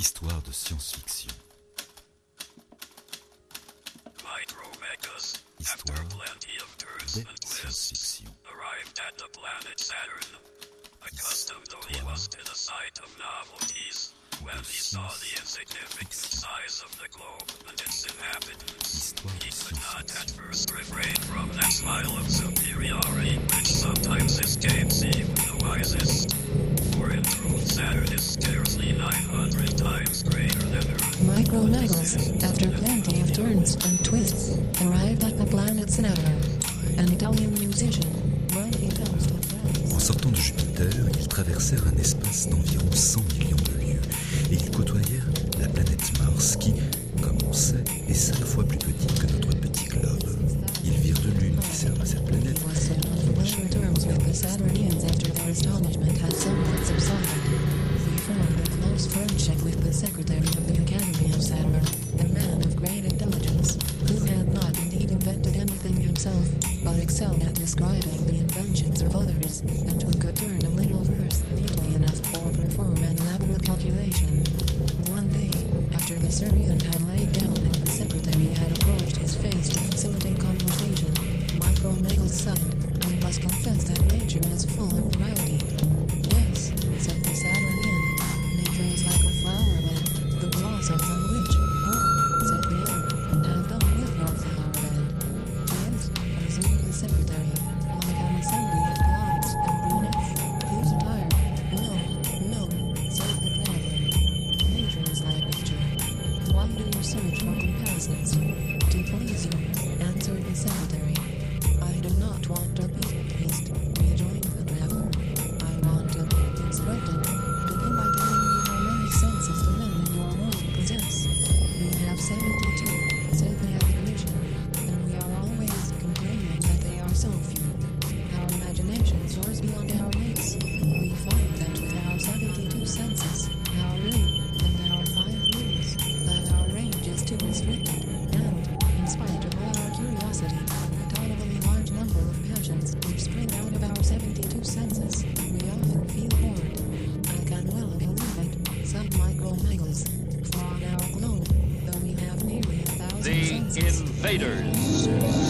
Histoire de science-fiction. Micromegas, after Histoire plenty of turns de and twists, science-fiction. arrived at the planet Saturn. Accustomed though he was to the sight of novelties, when he saw the insignificant size of the globe and its inhabitants, he could not at first refrain from that smile of superiority which sometimes escapes even the wisest. For in truth, Saturn is scarcely 900 times greater than Earth. Micromegas, after plenty of turns and twists, arrived at the planet Saturn. An Italian musician, writing comes to France. En sortant de Jupiter, ils traversèrent un espace d'environ 100 millions de lieues et ils côtoyèrent la planète Mars qui, comme on sait, est 5 fois plus petite que notre petit globe. Ils virent de lune qui sert à cette planète. He was set on familiar terms with the Saturnians after their astonishment had somewhat subsided. He formed a close friendship with the secretary of the Academy of Saturn, a man of great intelligence, who had not indeed invented anything himself, but excelled at describing the inventions of others, and who could turn a little verse neatly enough for perform an elaborate calculation. One day, after the servant had laid down and the secretary had approached his face to facilitate conversation, Micromegas sighed, "I must confess that nature is full of variety." "Yes," said the Saturnian, "nature is like a flower bed, the blossoms on which..." "Oh," said the other, "have done with your flower bed." "Yes," resumed the secretary, "like an assembly of blondes and brunettes, whose attire..." No, said the traveler. "Nature is like nature. Why do you search for comparisons?" "To please you," answered the secretary. "I do not want to be pleased," rejoined the traveler. "I want to be instructed. Begin by telling me how many senses the men in your world possess." "We have 72, said the academician, "and we are always complaining that they are so few. Our imagination soars beyond our mates. We find that with our 72 senses, our room, and our 5 rules, that our range is too restricted, and, in spite of all our curiosity, the tolerably large number of passions which spring out of our 72 senses, we often feel bored. I can well believe it," said Micromegas, "for on our globe, though we have nearly 1,000 The senses, Invaders.